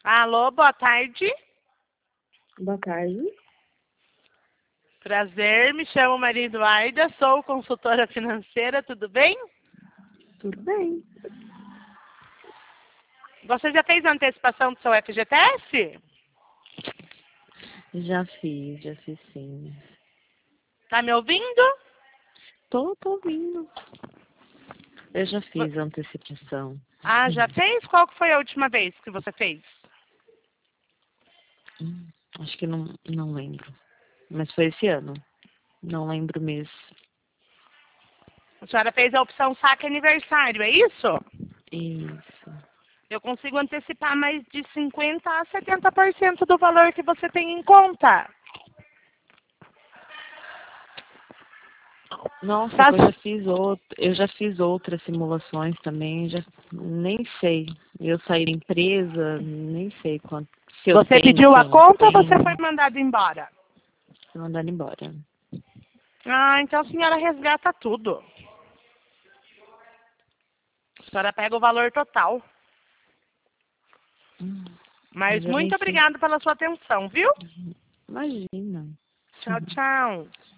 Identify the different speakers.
Speaker 1: Alô, boa tarde.
Speaker 2: Boa tarde.
Speaker 1: Prazer, me chamo Maria Eduarda, sou consultora financeira, tudo bem?
Speaker 2: Tudo bem.
Speaker 1: Você já fez a antecipação do seu FGTS?
Speaker 2: Já fiz sim.
Speaker 1: Tá me ouvindo?
Speaker 2: Tô ouvindo. Eu já fiz a antecipação.
Speaker 1: Ah, já fez? Qual que foi a última vez que você fez?
Speaker 2: Acho que não lembro. Mas foi esse ano. Não lembro mesmo.
Speaker 1: A senhora fez a opção saque aniversário, é isso?
Speaker 2: Isso.
Speaker 1: Eu consigo antecipar mais de 50% a 70% do valor que você tem em conta.
Speaker 2: Nossa,
Speaker 1: Tá.
Speaker 2: eu já fiz outras simulações também, já nem sei. Eu saí da empresa, nem sei quanto. Se eu
Speaker 1: Você
Speaker 2: tenho,
Speaker 1: pediu
Speaker 2: se
Speaker 1: a
Speaker 2: eu não
Speaker 1: conta ou você foi
Speaker 2: tenho.
Speaker 1: mandado embora?
Speaker 2: Vou mandar embora.
Speaker 1: Ah, então a senhora resgata tudo. A senhora pega o valor total. Mas
Speaker 2: Já
Speaker 1: muito
Speaker 2: nem sei.
Speaker 1: obrigada pela sua atenção, viu?
Speaker 2: Imagina.
Speaker 1: Tchau, tchau.